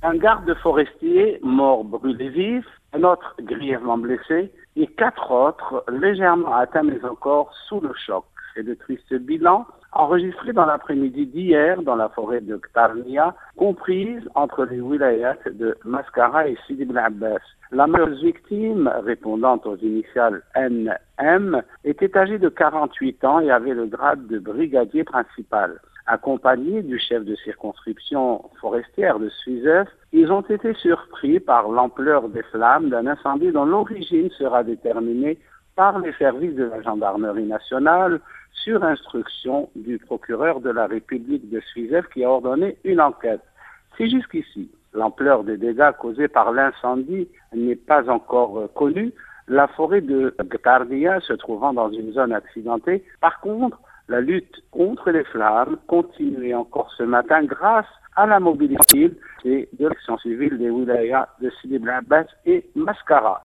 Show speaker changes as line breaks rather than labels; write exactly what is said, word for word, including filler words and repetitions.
un garde forestier mort brûlé vif, un autre grièvement blessé et quatre autres légèrement atteints mais encore sous le choc. C'est le triste bilan enregistré dans l'après-midi d'hier dans la forêt de Qtarnia, comprise entre les wilayats de Mascara et Sidi Bel Abbas. La malheureuse victime, répondant aux initiales N M, était âgée de quarante-huit ans et avait le grade de brigadier principal. Accompagnés du chef de circonscription forestière de Suizef, ils ont été surpris par l'ampleur des flammes d'un incendie dont l'origine sera déterminée par les services de la gendarmerie nationale sur instruction du procureur de la République de Suizef qui a ordonné une enquête. Si jusqu'ici, l'ampleur des dégâts causés par l'incendie n'est pas encore connue, la forêt de Qtarnia se trouvant dans une zone accidentée, par contre, la lutte contre les flammes continue encore ce matin grâce à la mobilisation de l'action civile des wilayas de Sidi Bel Abbas et Mascara.